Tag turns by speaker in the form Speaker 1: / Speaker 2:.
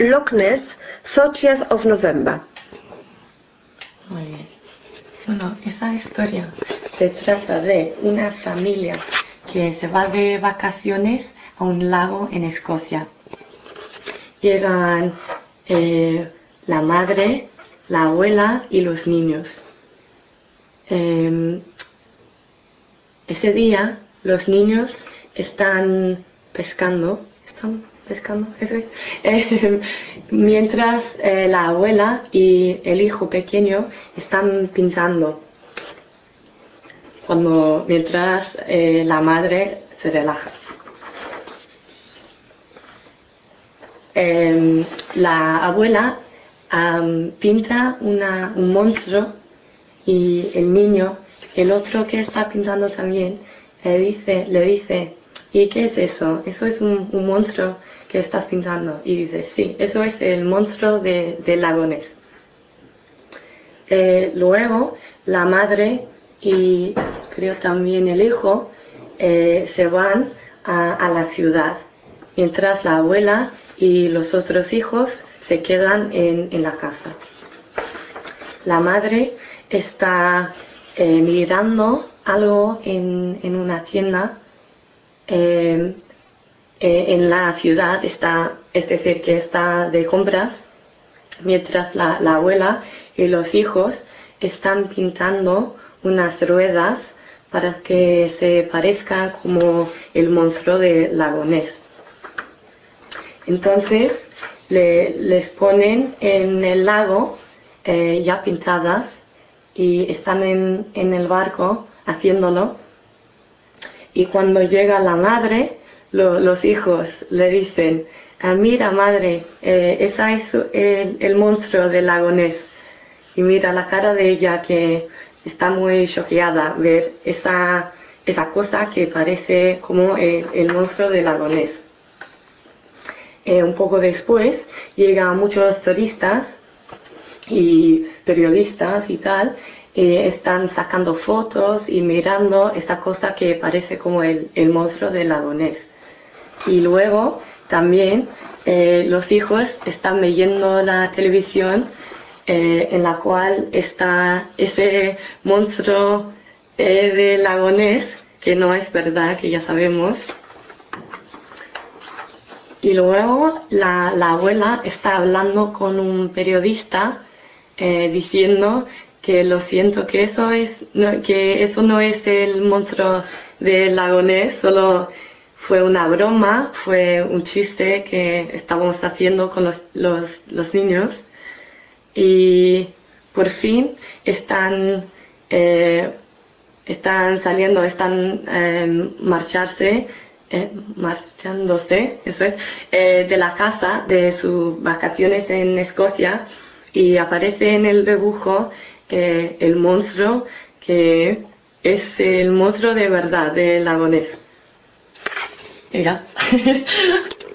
Speaker 1: Loch Ness, 30th of November.
Speaker 2: Muy bien. Bueno, esa historia se trata de una familia que se va de vacaciones a un lago en Escocia. Llegan la madre, la abuela y los niños. Ese día los niños están pescando, eso es. Mientras la abuela y el hijo pequeño están pintando, mientras la madre se relaja. La abuela pinta un monstruo y el niño, el otro que está pintando también, le dice, ¿y qué es eso? Eso es un monstruo que estás pintando. Y dice, sí, eso es el monstruo del lago Ness. Luego la madre y creo también el hijo se van a la ciudad, mientras la abuela y los otros hijos se quedan en la casa. La madre está mirando algo en una tienda en la ciudad, es decir, que está de compras, mientras la abuela y los hijos están pintando unas ruedas para que se parezcan como el monstruo de Lago Ness. Entonces les ponen en el lago ya pintadas y están en el barco haciéndolo. Y cuando llega la madre, los hijos le dicen, mira madre, esa es el monstruo del lago Ness. Y mira la cara de ella, que está muy choqueada ver esa cosa que parece como el monstruo del lago Ness. Un poco después llegan muchos turistas y periodistas y tal, están sacando fotos y mirando esa cosa que parece como el monstruo del lago Ness. Y luego también los hijos están viendo la televisión en la cual está ese monstruo del lago Ness, que no es verdad, que ya sabemos. Y luego la abuela está hablando con un periodista diciendo que lo siento, que eso no es el monstruo del lago Ness, solo fue una broma, fue un chiste que estábamos haciendo con los niños. Y por fin están saliendo, marchándose, eso es, de la casa de sus vacaciones en Escocia, y aparece en el dibujo el monstruo que es el monstruo de verdad del lago Ness. Y ya.